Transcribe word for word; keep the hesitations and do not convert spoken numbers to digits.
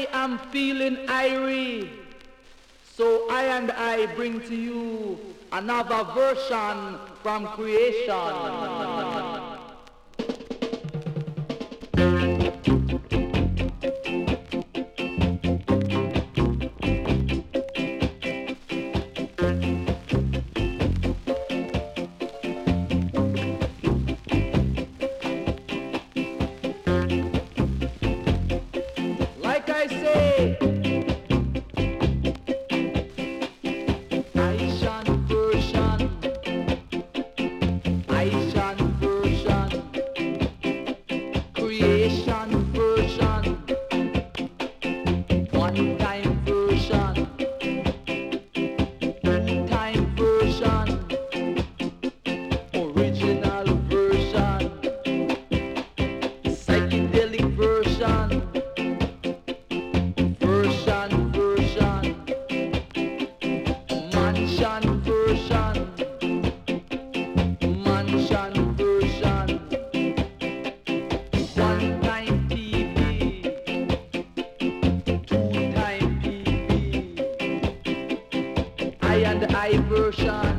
I am feeling irie, so I and I bring to you another version from creation. I version.